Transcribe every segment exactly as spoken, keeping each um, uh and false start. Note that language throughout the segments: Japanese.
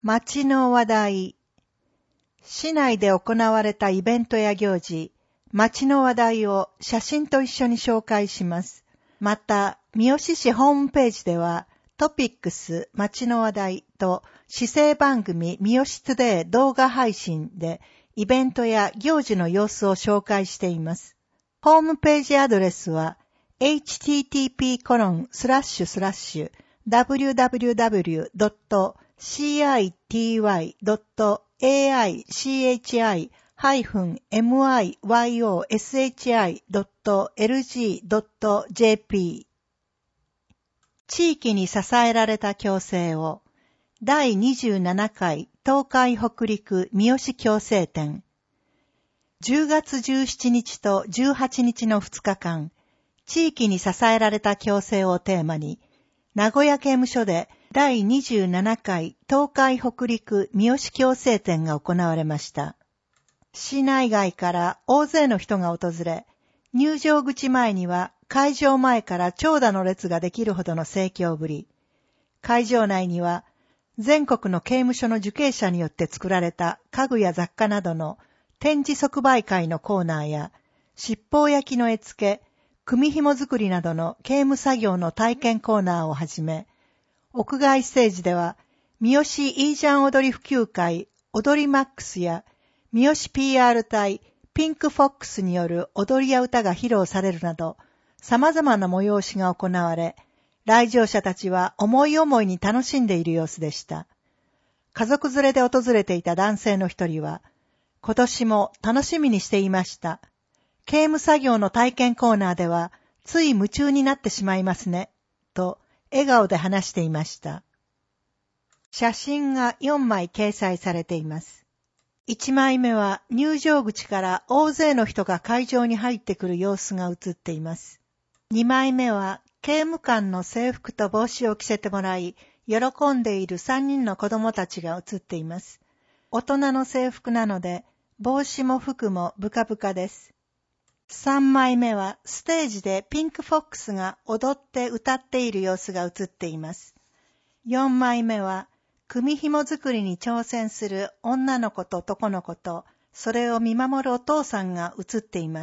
街の話題。市内で行われたイベントや行事、街の話題を写真と一緒に紹介します。また、三好市ホームページでは、トピックス街の話題と市政番組三好トゥデイ動画配信でイベントや行事の様子を紹介しています。ホームページアドレスは エイチティーティーピーコロンスラッシュスラッシュダブリューダブリューダブリュードットシーアイティーワイドットエーアイシーエイチアイハイフンエムアイワイオーエスエイチアイドットエルジードットジェーピー。地域に支えられた共生をだいにじゅうななかい東海北陸三好共生展。じゅうがつじゅうしちにちとじゅうはちにちのふつかかん、地域に支えられた共生をテーマに、名古屋刑務所でだいにじゅうななかい東海北陸三好共生展が行われました。市内外から大勢の人が訪れ、入場口前には会場前から長蛇の列ができるほどの盛況ぶり。会場内には全国の刑務所の受刑者によって作られた家具や雑貨などの展示即売会のコーナーや、七宝焼きの絵付け、組紐作りなどの刑務作業の体験コーナーをはじめ、屋外ステージでは、三好イージャン踊り普及会、踊りマックスや、三好 ピーアール 隊、ピンクフォックスによる踊りや歌が披露されるなど、様々な催しが行われ、来場者たちは思い思いに楽しんでいる様子でした。家族連れで訪れていた男性の一人は、今年も楽しみにしていました。刑務作業の体験コーナーでは、つい夢中になってしまいますね、と笑顔で話していました。写真がよんまい掲載されています。いちまいめは入場口から大勢の人が会場に入ってくる様子が写っています。にまいめは刑務官の制服と帽子を着せてもらい、喜んでいるさんにんの子供たちが写っています。大人の制服なので、帽子も服もブカブカです。さんまいめはステージでピンクフォックスが踊って歌っている様子が写っています。よんまいめは組紐作りに挑戦する女の子と男の子と、それを見守るお父さんが写っています。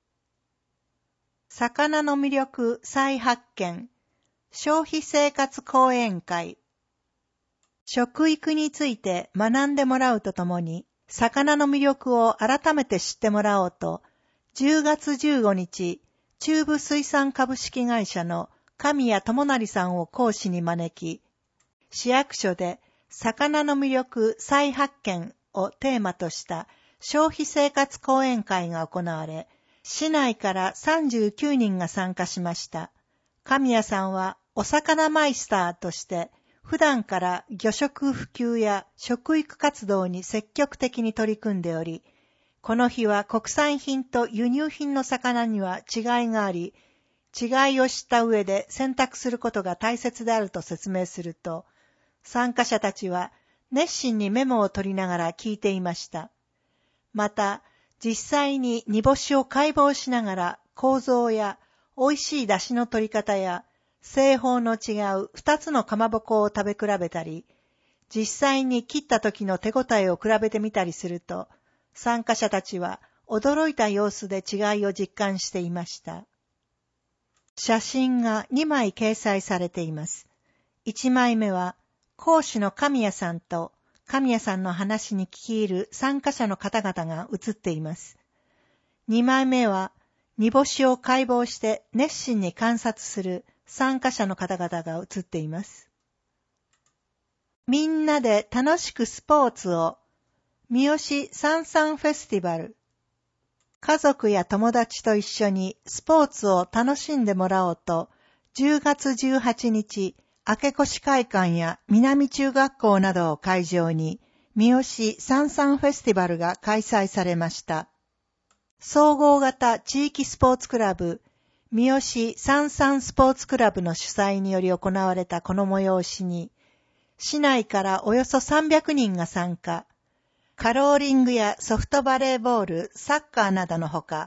魚の魅力再発見、消費生活講演会。食育について学んでもらうとともに、魚の魅力を改めて知ってもらおうと、じゅうがつじゅうごにち、中部水産株式会社の神谷智成さんを講師に招き、市役所で魚の魅力再発見をテーマとした消費生活講演会が行われ、市内からさんじゅうきゅうにんが参加しました。神谷さんはお魚マイスターとして普段から魚食普及や食育活動に積極的に取り組んでおり、この日は国産品と輸入品の魚には違いがあり、違いを知った上で選択することが大切であると説明すると、参加者たちは熱心にメモを取りながら聞いていました。また、実際に煮干しを解剖しながら構造や美味しい出汁の取り方や製法の違う二つのかまぼこを食べ比べたり、実際に切った時の手応えを比べてみたりすると、参加者たちは驚いた様子で違いを実感していました。写真がにまい掲載されています。いちまいめは、講師の神谷さんと神谷さんの話に聞き入る参加者の方々が写っています。にまいめは、煮干しを解剖して熱心に観察する参加者の方々が写っています。みんなで楽しくスポーツを、三好サンサンフェスティバル。家族や友達と一緒にスポーツを楽しんでもらおうと、じゅうがつじゅうはちにち、明越会館や南中学校などを会場に、三好サンサンフェスティバルが開催されました。総合型地域スポーツクラブ、三好サンサンスポーツクラブの主催により行われたこの催しに、市内からおよそさんびゃくにんが参加。カローリングやソフトバレーボール、サッカーなどのほか、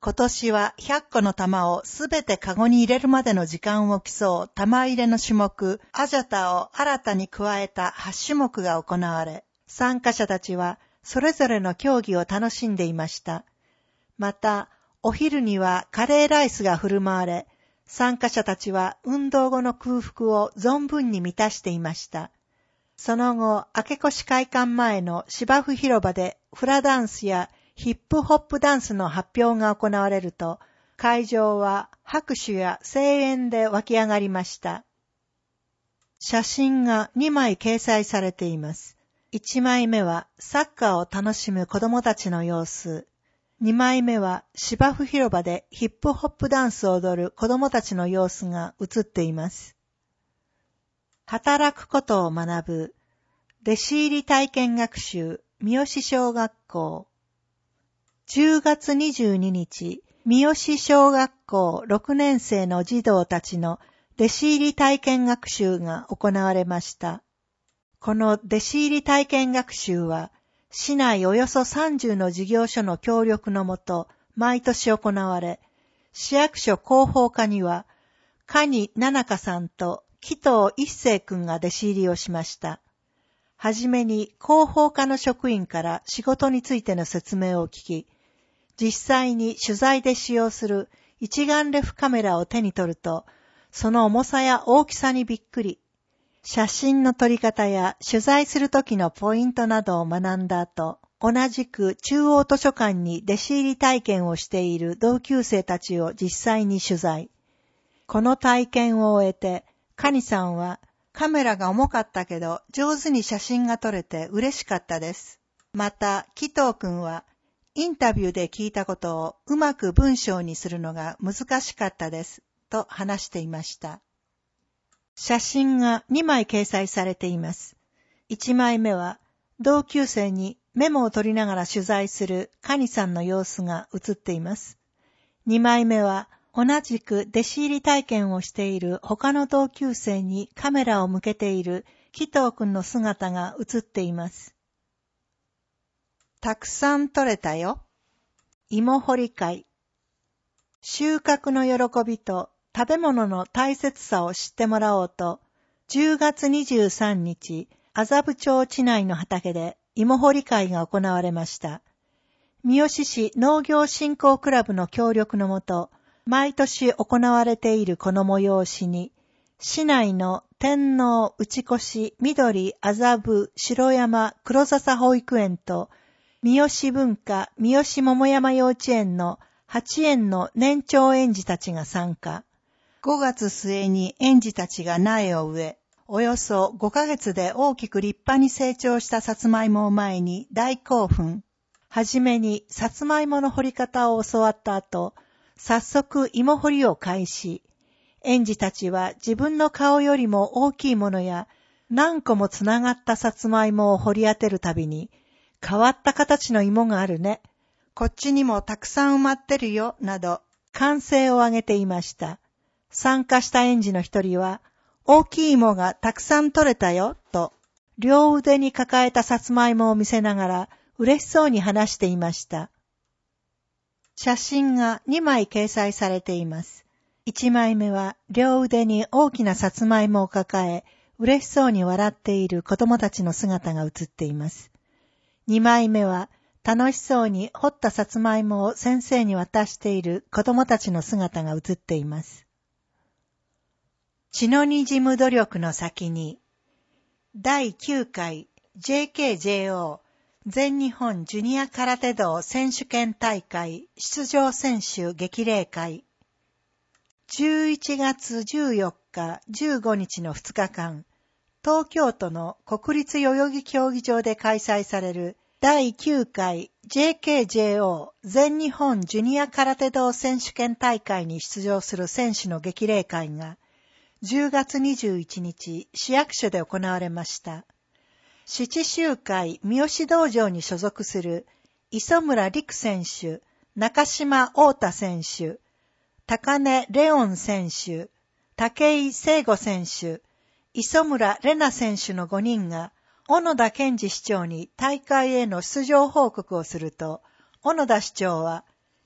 今年はひゃっこの玉をすべてカゴに入れるまでの時間を競う玉入れの種目、アジャタを新たに加えたはち種目が行われ、参加者たちはそれぞれの競技を楽しんでいました。また、お昼にはカレーライスが振る舞われ、参加者たちは運動後の空腹を存分に満たしていました。その後、明越会館前の芝生広場でフラダンスやヒップホップダンスの発表が行われると、会場は拍手や声援で湧き上がりました。写真がにまい掲載されています。いちまいめはサッカーを楽しむ子供たちの様子。にまいめは芝生広場でヒップホップダンスを踊る子供たちの様子が写っています。働くことを学ぶ弟子入り体験学習三好小学校。じゅうがつにじゅうににち、三好小学校ろくねんせいの児童たちの弟子入り体験学習が行われました。この弟子入り体験学習は、市内およそさんじゅうの事業所の協力のもと、毎年行われ、市役所広報課には、蟹奈々香さんと紀藤一成くんが弟子入りをしました。はじめに広報課の職員から仕事についての説明を聞き、実際に取材で使用する一眼レフカメラを手に取ると、その重さや大きさにびっくり。写真の撮り方や取材するときのポイントなどを学んだ後、同じく中央図書館に弟子入り体験をしている同級生たちを実際に取材。この体験を終えて、蟹さんはカメラが重かったけど上手に写真が撮れて嬉しかったです。また、紀藤くんは、インタビューで聞いたことをうまく文章にするのが難しかったです、と話していました。写真がにまい掲載されています。いちまいめは、同級生にメモを取りながら取材する蟹さんの様子が写っています。にまいめは、同じく弟子入り体験をしている他の同級生にカメラを向けている紀藤くんの姿が写っています。たくさん取れたよ。芋掘り会。収穫の喜びと食べ物の大切さを知ってもらおうと、じゅうがつにじゅうさんにち、麻布町地内の畑で芋掘り会が行われました。三好市農業振興クラブの協力のもと、毎年行われているこの催しに、市内の天王、内越、緑、麻布、城山、黒笹保育園と、三好文化、三好桃山幼稚園のはちえんの年長園児たちが参加。ごがつすえに園児たちが苗を植え、およそごかげつで大きく立派に成長したさつまいもを前に大興奮。はじめにさつまいもの掘り方を教わった後、早速芋掘りを開始。園児たちは自分の顔よりも大きいものや何個もつながったさつまいもを掘り当てるたびに、変わった形の芋があるね。こっちにもたくさん埋まってるよ、など、歓声を上げていました。参加した園児の一人は、大きい芋がたくさん取れたよ、と、両腕に抱えたさつまいもを見せながら、嬉しそうに話していました。写真がにまい掲載されています。いちまいめは、両腕に大きなさつまいもを抱え、嬉しそうに笑っている子供たちの姿が写っています。にまいめは、楽しそうに掘ったさつまいもを先生に渡している子供たちの姿が写っています。血の滲む努力の先に、だいきゅうかい ジェーケージェーオー 全日本ジュニア空手道選手権大会出場選手激励会。じゅういちがつじゅうよっか、じゅうごにちのふつかかん、東京都の国立代々木競技場で開催されるだいきゅうかい ジェーケージェーオー 全日本ジュニア空手道選手権大会に出場する選手の激励会がじゅうがつにじゅういちにち市役所で行われました。七周会三好道場に所属する磯村陸選手、中島太太選手、高根レオン選手、武井聖吾選手、磯村玲奈選手のごにんが小野田健二市長に大会への出場報告をすると、小野田市長は、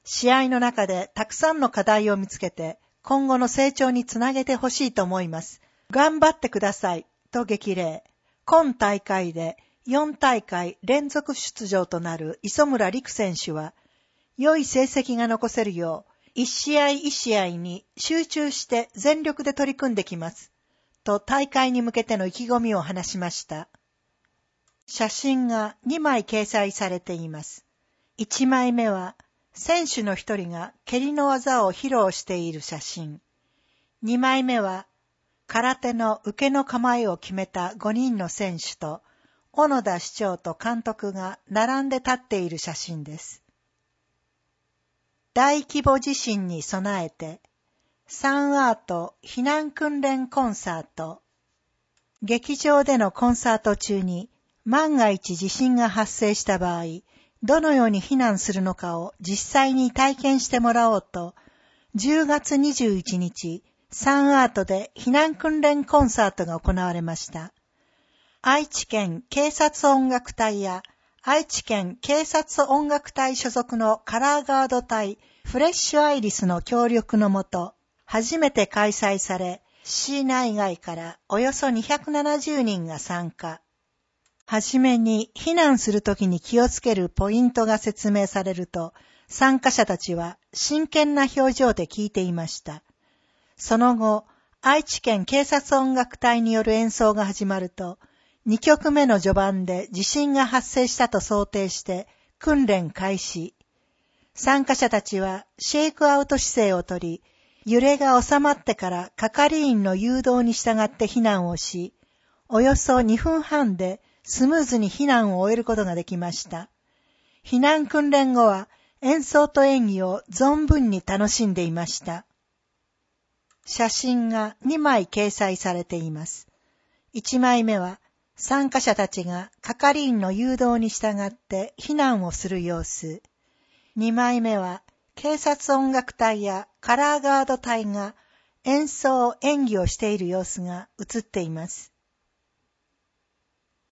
試合の中でたくさんの課題を見つけて、今後の成長につなげてほしいと思います。頑張ってください、と激励。今大会でよん大会連続出場となる磯村陸選手は、良い成績が残せるよう、一試合一試合に集中して全力で取り組んできます。と大会に向けての意気込みを話しました。写真がにまい掲載されています。いちまいめは、選手の一人が蹴りの技を披露している写真。にまいめは、空手の受けの構えを決めたごにんの選手と、小野田市長と監督が並んで立っている写真です。大規模地震に備えて、サンアート避難訓練コンサート。劇場でのコンサート中に、万が一地震が発生した場合、どのように避難するのかを実際に体験してもらおうと、じゅうがつにじゅういちにち、サンアートで避難訓練コンサートが行われました。愛知県警察音楽隊や愛知県警察音楽隊所属のカラーガード隊フレッシュアイリスの協力のもと、初めて開催され、市内外からおよそにひゃくななじゅうにんが参加。はじめに避難するときに気をつけるポイントが説明されると、参加者たちは真剣な表情で聞いていました。その後、愛知県警察音楽隊による演奏が始まると、にきょくめの序盤で地震が発生したと想定して訓練開始。参加者たちはシェイクアウト姿勢をとり、揺れが収まってから係員の誘導に従って避難をし、およそにふんはんでスムーズに避難を終えることができました。避難訓練後は演奏と演技を存分に楽しんでいました。写真がにまい掲載されています。いちまいめは参加者たちが係員の誘導に従って避難をする様子。にまいめは警察音楽隊やカラーガード隊が演奏、演技をしている様子が映っています。